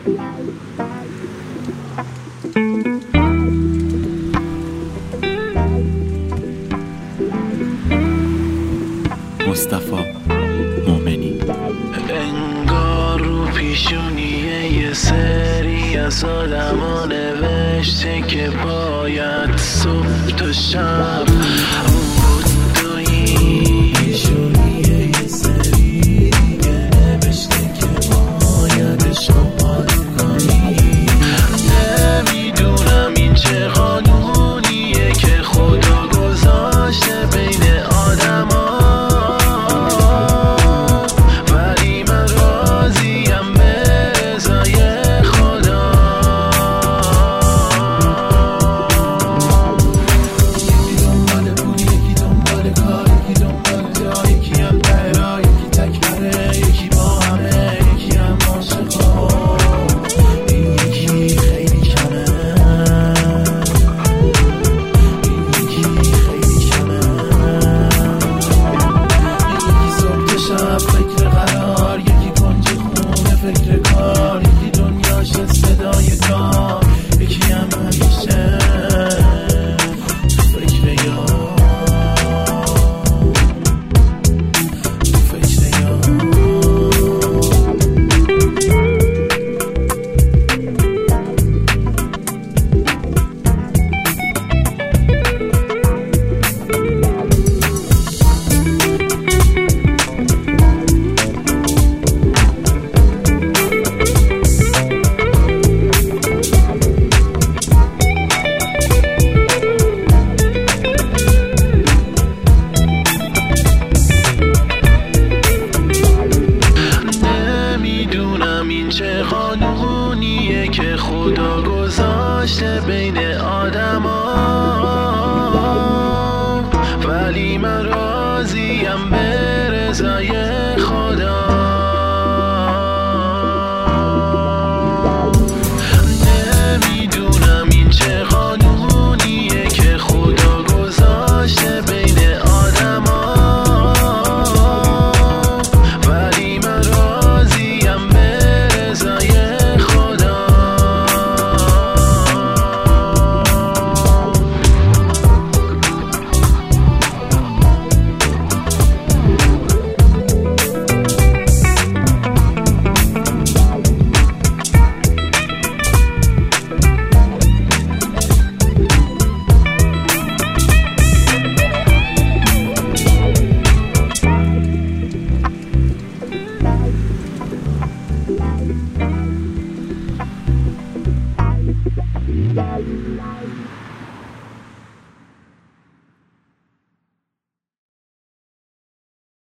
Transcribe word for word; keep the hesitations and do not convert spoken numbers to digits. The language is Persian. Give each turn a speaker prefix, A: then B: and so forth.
A: مصطفی مومنی.
B: انگار رو پیشونیه یه سری از آدما نوشته که باید صبح تا شب بود تویی. پیشونیه یه سری دیگه نوشته که باید عشق کنی. نمیدونم این چه قانونیه که خدا گذاشته بین آدما، فکر قرار یکی کنج خونه، فکر کار یکی دنیاش صدای کار، یکی هم همیشه تو فکر یار، تو فکر یار. چه قانونیه که خدا گذاشته بین آدما، ولی من راضیم به رضای خدا. نمیدونم این چه قانونیه که خدا گذاشته بین آدما، ولی من راضیم به
C: Bye.